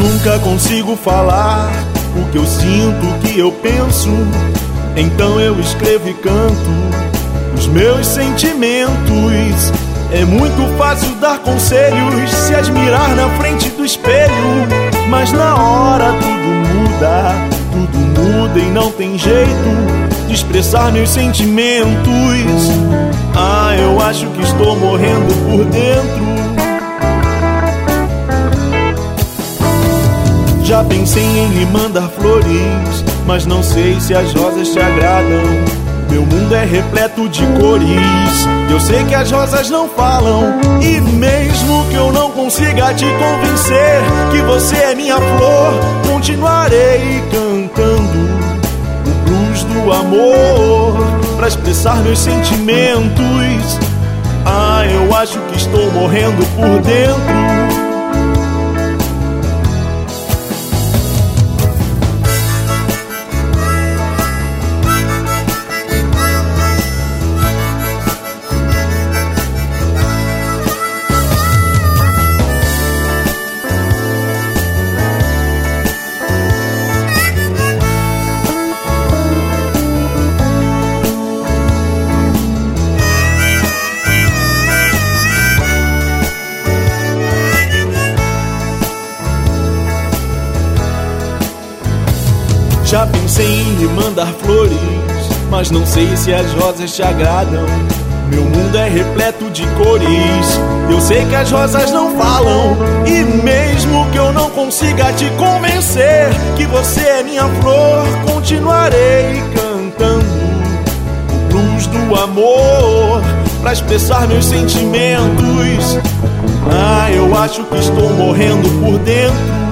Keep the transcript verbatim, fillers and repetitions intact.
nunca consigo falar o que eu sinto, o que eu penso. Então eu escrevo e canto os meus sentimentos. É muito fácil dar conselhos, se admirar na frente do espelho, mas na hora tudo muda, tudo muda e não tem jeito de expressar meus sentimentos. Ah, eu acho que estou morrendo por dentro. Já pensei em lhe mandar flores, mas não sei se as rosas te agradam. Meu mundo é repleto de cores, eu sei que as rosas não falam. E mesmo que eu não consiga te convencer que você é minha flor, continuarei cantando o blues do amor pra expressar meus sentimentos. Ah, eu acho que estou morrendo por dentro. Já pensei em lhe mandar flores, mas não sei se as rosas te agradam. Meu mundo é repleto de cores, eu sei que as rosas não falam. E mesmo que eu não consiga te convencer que você é minha flor, continuarei cantando o blues do amor pra expressar meus sentimentos. Ah, eu acho que estou morrendo por dentro.